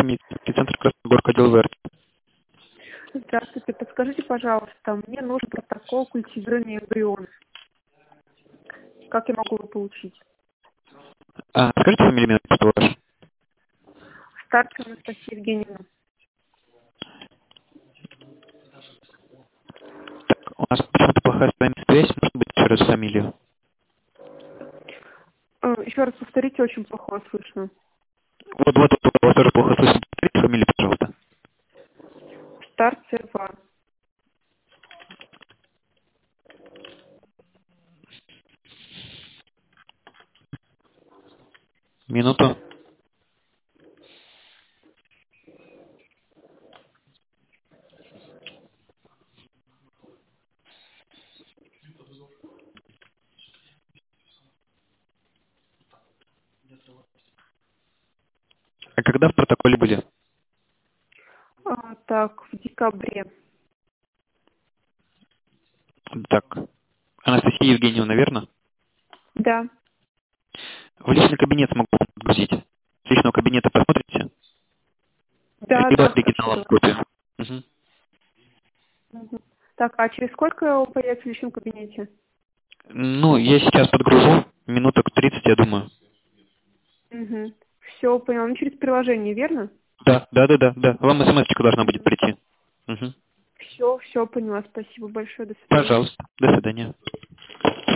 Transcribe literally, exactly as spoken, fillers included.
медицинский центр Красногорка, отдел ВР. Здравствуйте, подскажите, пожалуйста, мне нужен протокол культивирования эмбрионов. Как я могу его получить? А, скажите фамилию, имя, отчество ваше? Старцева Анастасия Евгеньевна. У нас почему-то плохая с вами связь, может быть, еще раз фамилию. Э, Еще раз повторите, очень плохо вас слышно. Вот, вот, вот, вас тоже плохо слышно. Повторите фамилию, пожалуйста. Старцева. Минуту. А когда в протоколе были? А, так, в декабре. Так, Анастасия Евгеньевна, верно? Да. В личный кабинет смогу вам подгрузить. С личного кабинета посмотрите? Да, Либо да, оригиналом хорошо. копию. Угу. Мгм. Так, а через сколько он появится в личном кабинете? Ну, я сейчас подгружу. Минуток тридцать, я думаю. Угу. Все, понял. Ну, через приложение, верно? Да, да, да, да, да. Вам смс-очка должна будет прийти. Угу. Все, все, поняла. Спасибо большое. До свидания. Пожалуйста. До свидания.